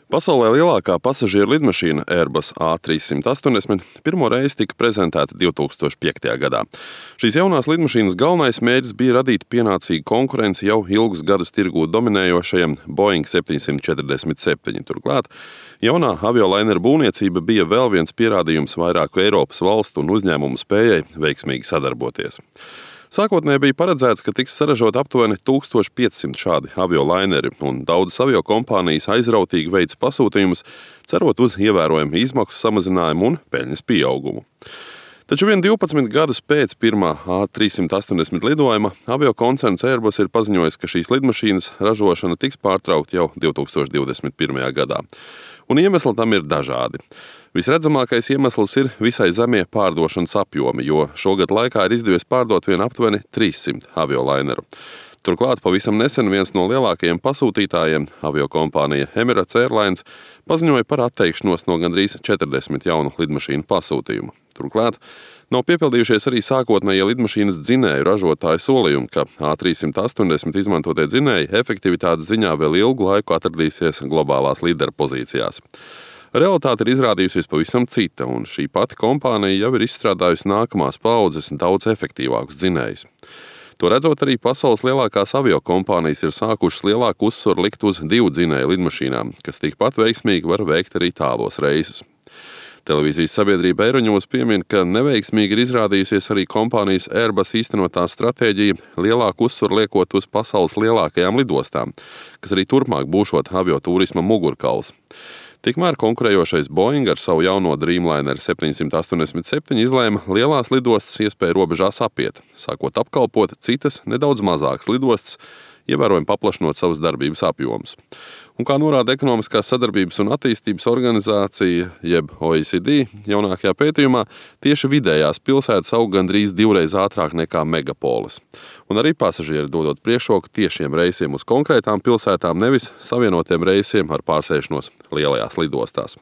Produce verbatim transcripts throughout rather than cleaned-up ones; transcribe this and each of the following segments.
Pasaulē lielākā pasažieru lidmašīna Airbus A trīssimt astoņdesmit pirmo reizi tika prezentēta divtūkstoš piektajā gadā. Šīs jaunās lidmašīnas galvenais mērķis bija radīt pienācīgu konkurenci jau ilgus gadus tirgū dominējošajam Boeing septiņsimt četrdesmit septiņi. Turklāt jaunā aviolaineru būvniecība bija vēl viens pierādījums vairāku Eiropas valstu un uzņēmumu spējai veiksmīgi sadarboties. Sākotnēji bija paredzēts, ka tiks saražot aptuveni tūkstoš piecsimt šādi aviolaineri, un daudzas aviokompānijas aizrautīgi veica pasūtījumus, cerot uz ievērojumu izmaksu samazinājumu un peļņas pieaugumu. Taču vien divpadsmit gadus pēc pirmā A trīssimt astoņdesmit lidojuma aviokoncerns Airbus ir paziņojis, ka šīs lidmašīnas ražošana tiks pārtraukta jau divtūkstoš divdesmit pirmajā gadā. Un iemesli tam ir dažādi. Visredzamākais iemesls ir visai zemie pārdošanas apjomi, jo šogad laikā ir izdevies pārdot vien aptuveni trīssimt aviolaineru. Turklāt pavisam nesen viens no lielākajiem pasūtītājiem, aviokompānija Emirates Airlines, paziņoja par atteikšanos no gandrīz četrdesmit jaunu lidmašīnu pasūtījumu. Turklāt nav piepildījušies arī sākotnējie lidmašīnas dzinēju ražotāju solījumi, ka A trīssimt astoņdesmit izmantotie dzinēji efektivitātes ziņā vēl ilgu laiku atradīsies globālās līderu pozīcijās. Realitāte ir izrādījusies pavisam cita, un šī pati kompānija jau ir izstrādājusi nākamās paaudzes daudz efektīvākus dzinējus. To redzot, arī pasaules lielākās aviokompānijas ir sākušas lielāku uzsvaru likt uz divu dzinēju lidmašīnām, kas tikpat veiksmīgi var veikt arī tālos reisus. Televīzijas sabiedrība Euronews piemin, ka neveiksmīgi ir izrādījusies arī kompānijas Airbus īstenotā stratēģija lielāku uzsvaru liekot uz pasaules lielākajām lidostām, kas arī turpmāk būšot avioturisma mugurkauls. Tikmēr konkurējošais Boeing ar savu jauno Dreamliner septiņsimt astoņdesmit septiņi izlēma lielās lidostas iespēju robežās apiet, sākot apkalpot citas nedaudz mazākas lidostas, ievērojami paplašinot savas darbības apjomus. Un kā norāda Ekonomiskās sadarbības un attīstības organizācija, jeb O E C D, jaunākajā pētījumā tieši vidējās pilsētas aug gandrīz divreiz ātrāk nekā megapolis. Un arī pasažieri dodot priekšroku tiešiem reisiem uz konkrētām pilsētām, nevis savienotiem reisiem ar pārsēšanos lielajās lidostās.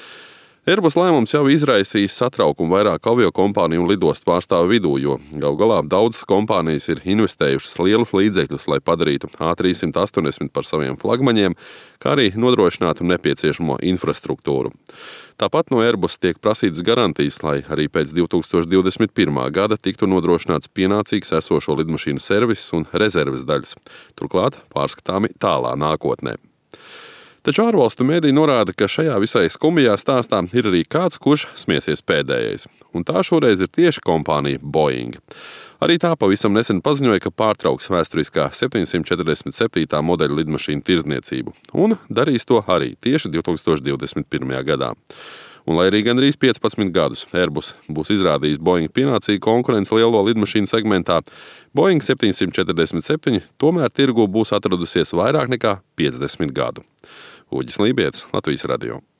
Airbus lēmums jau izraisījis satraukumu vairāk aviokompāniju un lidostu pārstāvu vidū, jo galu galā daudzas kompānijas ir investējušas lielus līdzekļus, lai padarītu A trīssimt astoņdesmit par saviem flagmaņiem, kā arī nodrošinātu nepieciešamo infrastruktūru. Tāpat no Airbus tiek prasītas garantijas, lai arī pēc divtūkstoš divdesmit pirmā gada tiktu nodrošināts pienācīgs esošo lidmašīnu serviss un rezerves daļas, turklāt pārskatāmi tālā nākotnē. Taču ārvalstu mēdī norāda, ka šajā visai skumjā stāstā ir arī kāds, kurš smiesies pēdējais. Un tā šoreiz ir tieši kompānija Boeing. Arī tā pavisam nesen paziņoja, ka pārtrauks vēsturiskā septiņsimt četrdesmit septītā modeļa lidmašīnu tirdzniecību. Un darīs to arī tieši divtūkstoš divdesmit pirmajā gadā. Un lai arī gandrīz piecpadsmit gadus Airbus būs izrādījis Boeing pienācīgu konkurenci lielo lidmašīnu segmentā, Boeing septiņsimt četrdesmit septiņi tomēr tirgū būs atradusies vairāk nekā piecdesmit gadu. Uģis Lībietis, Latvijas radio.